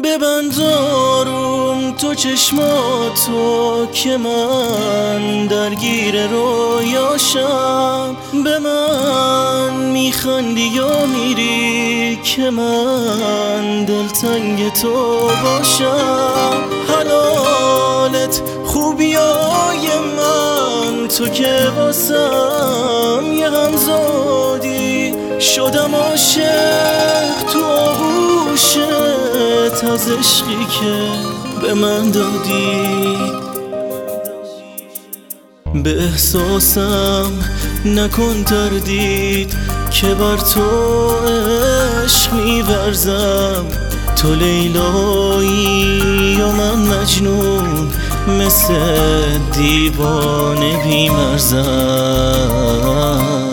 ببند آروم تو چشماتو که من درگیر رویاشم. به من میخندی یا میری که من دلتنگ تو باشم. حلالت خوبیای من تو که واسم یه غمزادی. شدم عاشق تو آغوشت از عشقی که به من دادی. به احساسم نکن تردید که بر تو عشق می‌ورزم. تو لیلایی و من مجنون مثل دیوانه بی‌مرزم.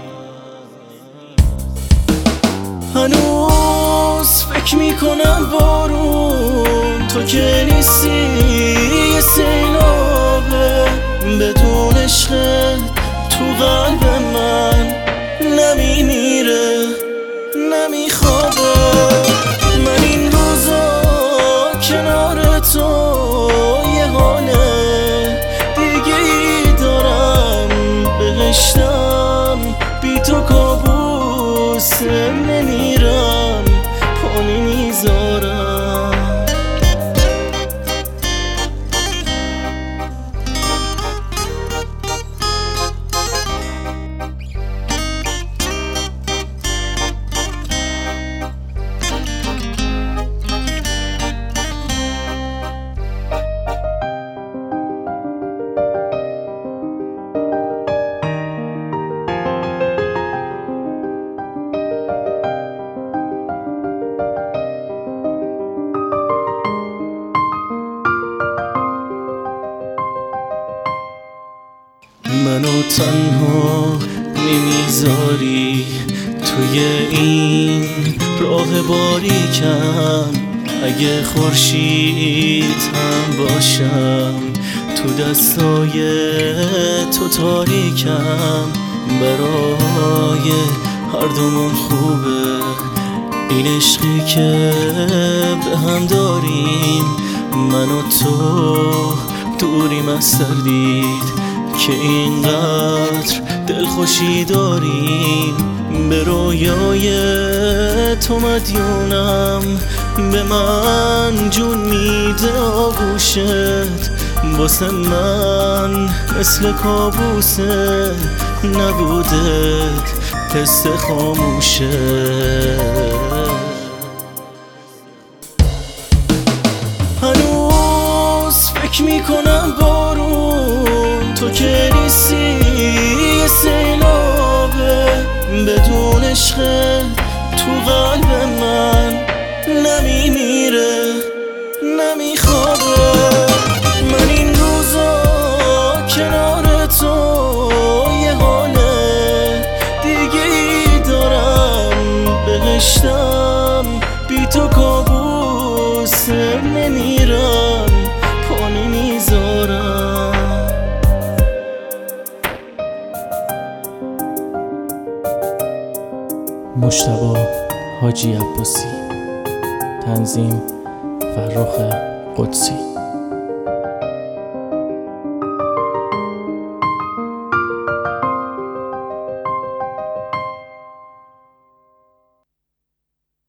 هنوز فکر میکنم بارون تو که نیستی یه سیلابه. بدون عشقت تو قلب من نمیمیره نمیخوابه. من این روزا کنار تو یه حال دیگه ای دارم. بهشتم بی تو کابوس نمیرم پا نمیذارم. منو تنها نمیذاری توی این راه باریکم. اگه خورشید هم باشم تو دستای تو تاریکم. برای هر دومون خوبه این عشقی که به هم داریم. من و تو دوریم از تردید که اینقدر دلخوشی داریم. به رویای تو مدیونم. به من جون میده آغوشت. واسه من مثل کابوسه نبودت حس خاموشه. هنوز فکر میکنم بارون تو که نیستی یه سیلابه. بدون عشقت تو قلب من نمیمیره نمیخوابه. من این روزا کنار تو یه حال دیگه ای دارم. بهشتم بی تو کابوس نمیرم پا نمیذارم. مجتبی حاجی عباسی، تنظیم فرخ قدسی.